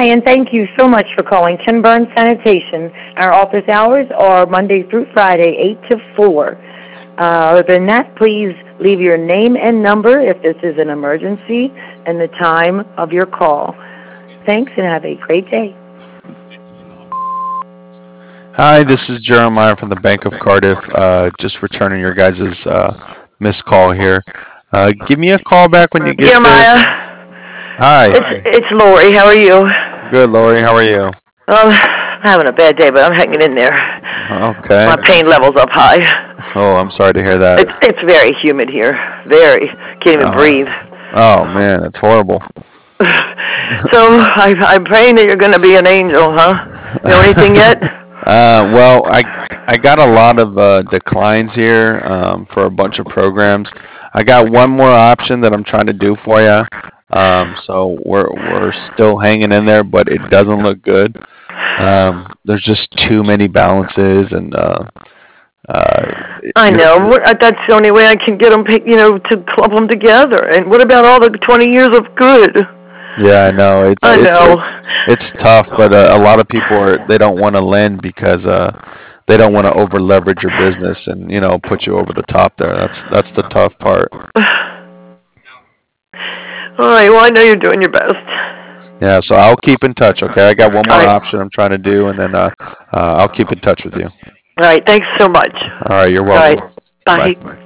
Hi, and thank you so much for calling Ken Burns Sanitation. Our office hours are Monday through Friday, 8 to 4. Other than that, please leave your name and number if this is an emergency and the time of your call. Thanks, and have a great day. Hi, this is Jeremiah from the Bank of Cardiff. Just returning your guys' missed call here. Give me a call back when you get this. Jeremiah, Hi. it's Lori. How are you? Good, Lori. How are you? I'm having a bad day, but I'm hanging in there. Okay. My pain level's up high. Oh, I'm sorry to hear that. It's very humid here. Very. Can't even breathe. Oh man, it's horrible. So I'm praying that you're going to be an angel, huh? Know anything yet? Well, I got a lot of declines here for a bunch of programs. I got one more option that I'm trying to do for you. So we're still hanging in there, but it doesn't look good. There's just too many balances, and I you're, know. That's the only way I can get them, to clump them together. And what about all the 20 years of good? yeah, I know I know. it's tough, but a lot of people they don't want to lend because they don't want to over leverage your business and put you over the top there. That's the tough part. All right. Well, I know you're doing your best. Yeah, so I'll keep in touch. Okay, I got one All more right. option I'm trying to do, and then I'll keep in touch with you. All right. Thanks so much. All right, you're All right. welcome. Bye. Bye.